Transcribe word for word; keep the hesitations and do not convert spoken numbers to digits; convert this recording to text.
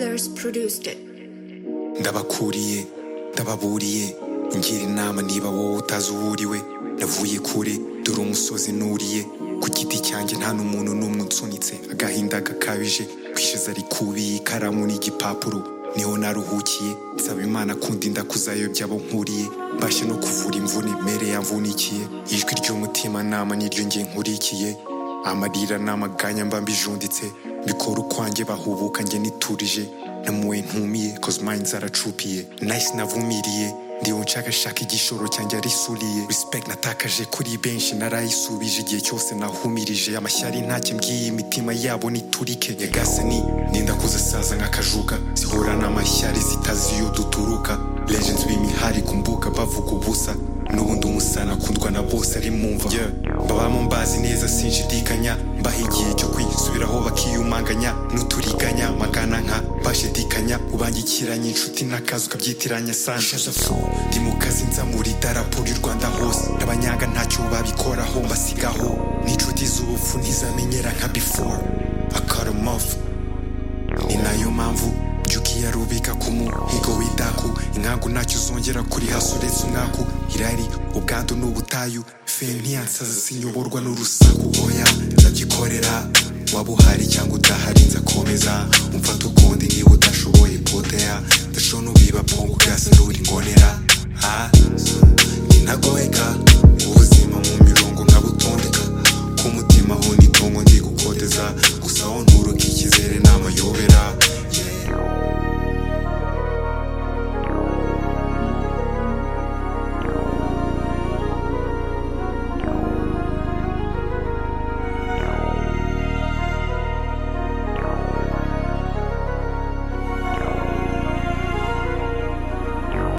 Brothers produced it. Ndabakuriye, ndababuriye, ngira inama niba wowe utazi uwuriwe. Navuye kure, dore umusozi nuriye, ku giti cyanjye nta n'umuntu n'umwe unsunitse. Agahinda gakabije, kwishiza rikubiye, ikaramu n'igipapuro, niho naruhukiye. Nsaba Imana kundinda kuzayobya abo nkuriye, mbashe no kuvura imvune mere yamvunikiye. Ijwi ry'umutima nama niryo nge nkurikiye, amarira n'amaganya mba mbijunditse. Bikora ukwanjye bahubuka nge niturije, namuwe ntumiye cause mine zaracupiye. Nice navumiriye, ndiho nshakashaka igishoro cyanjye arisuriye. Respect natakaje kuri benshi narayisubije, igihe cyose nahumirije. Amashyari ntacyo mbwiye, imitima yabo niturike. Nyagasani ninda kuzasaza nk'akajuka, zihura n'amashyari zitazi iyo duturuka. Legends b'imihari ku mbuga bavuga ubusa, n'ubundi umusana akundwa na bose ari mumva. Yeah. Babamo mbazi neza sinshidikanya, mbaha igihe cyo kwisubiraho bakiyumanganya. N'uturiganya magana nka bashidikanya, ubangikiranye inshuti n'akazi ukabyitiranya sana. Shaza flow ndi mu kazi nza muri darapo y'u Rwanda hose, n'abanyanga ntacyo babikoraho mbasigaho. N'inshuti z'ubupfu ntizamenyera nka before. I cut them off, ni nayo mpamvu byukiya rubika ku muhigo w'idaku. Inkangu ntacyo uzongera kuri hasi uretse umwaku. Irari ubwandu n'ubutayu, fame ntiyansaza sinyoborwa n'urusaku. Oya nzabyikorera, waba uhari cyangwa udahari nzakomeza. Umfata ukundi niba udashoboye potea, ndashona ubiba pongo ugasa nduri ngonera. Ah, ninagoeka